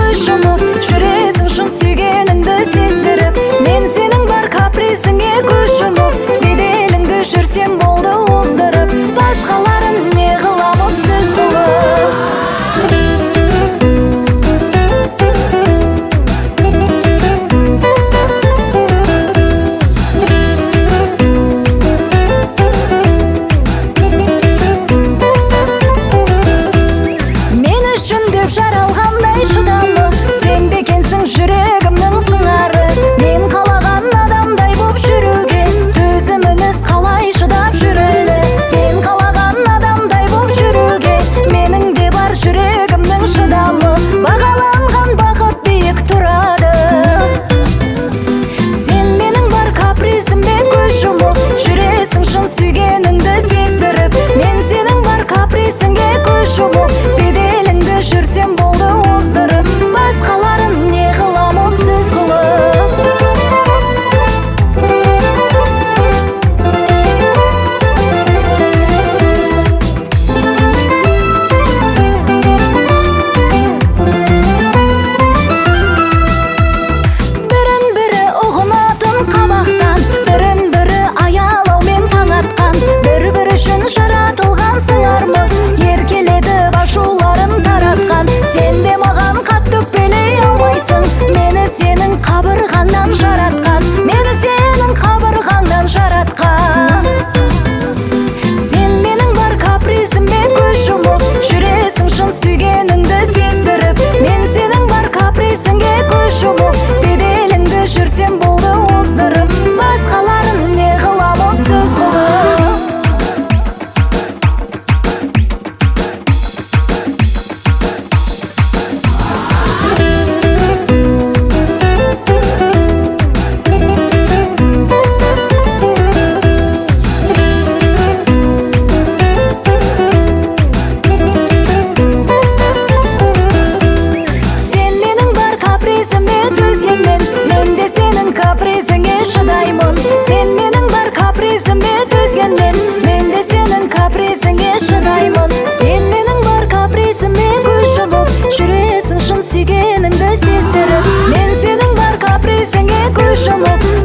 көз жұмып, жүресің шын сүйгеніңді сездіріп. Мен сенің бар капризіңе көз жұмып, беделіңді жүрсем болды оздырып. Басқаларын не қыламыз сөз қылып. Жаралғандай шыдамы, сен бекенсің жүрегімнің сыңары. Мен қалаған адамдай боп жүруге, төзіміңіз қалай шыдап жүрелі. Сен қалаған адамдай боп жүруге, менің де бар жүрегімнің шыдамы. Бағаланған бақыт биік тұрады. Сен менің бар капризіме көз жұмып, жүресің шын сүйгеніңді сездіріп. Мен сенің бар капризіңе көз жұмып, беделіңді жүрсем болды оздырып. Басқаларын не қыламыз сөз қылып. Бірін-бірі ұғынатын қабақтан, бірін-бірі аялаумен таң атқан. Бір-бірі үшін жаратылған сыңармыз, еркеледі ашуларын таратқан. Сен де маған қатты өкпелей алмайсың, мені сенің қабырғаңнан жаратқан. Мені сенің қабырғаңнан жаратқан. Сен менің бар капризіме көз жұмып, жүресің шын сүйгеніңді сездіріп. Мен сенің бар капризіңе көз жұмып, беделіңді жүрсем болды оздырып. Басқаларын не қыламыз сөз қылып. Капризіңе шыдаймын. Сен менің бар капризіме төзгенмен, мен де сенің капризіңе шыдаймын. Сен менің бар капризіме көз жұмып, жүресің шын сүйгеніңді сездіріп. Мен сенің бар капризіңе көз жұмып,